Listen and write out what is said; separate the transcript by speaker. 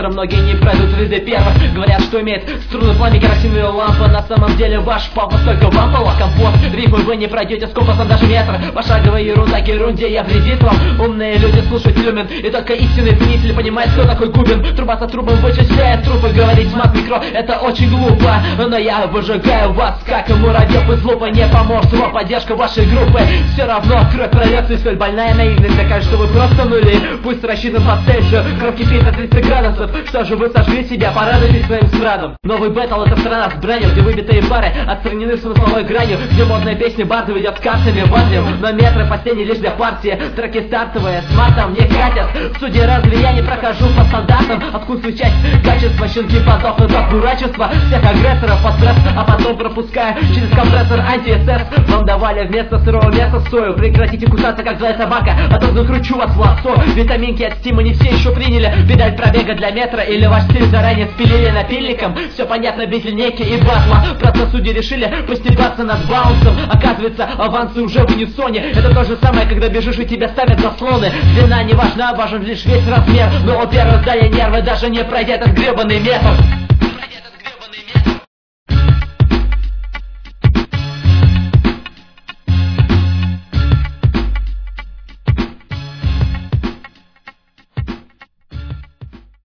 Speaker 1: метра. Многие не пройдут в ряды первых. Говорят, что имеет струны, пламя, керосиновая лампа. На самом деле ваш папа только вам пала компот. Рифмы вы не пройдете с компасом даже метра. Пошаговая ерунда к ерунде, я вредит вам. Умные люди слушают люмен, и только истинный ценитель понимает, кто такой Губин. Труба за трубом вычисляет трупы. Говорить мат микро, это очень глупо. Но я выжигаю вас, как и муравьев из лупы. Не поможет вам поддержка вашей группы. Все равно кровь прольется, и столь больная наивность такая, что вы просто нули. Пусть рассчитан по Цельсию, кровь кипит на 30 градусов. Что же вы сожгли себя, порадуйтесь своим страдам. Новый бэтл — это страна с бранью, где выбитые пары отстранены смысловой гранью, где модная песня барды ведет картами в Англию. Но метры последние лишь для партии. Треки стартовые с матом не катят. В суде разве я не прохожу по стандартам? Откусываю часть качества, щенки подохнут от дурачества всех агрессоров под стресс, а потом пропускаю через компрессор анти-СС. Вам давали вместо сырого мяса сою. Прекратите кусаться, как злая собака, а то закручу вас в лассо. Витаминки от стима не все еще приняли. Педаль пробега для метра или ваш стиль заранее спилили напильником. Все понятно без линейки и батла. Просто судьи решили постебаться над баунсом. Оказывается, авансы уже в унисоне. Это то же самое, когда бежишь и тебя ставят заслоны. Длина не важна, важен лишь весь размер. Но у первых дали нервы, даже не пройдя этот гребаный метр.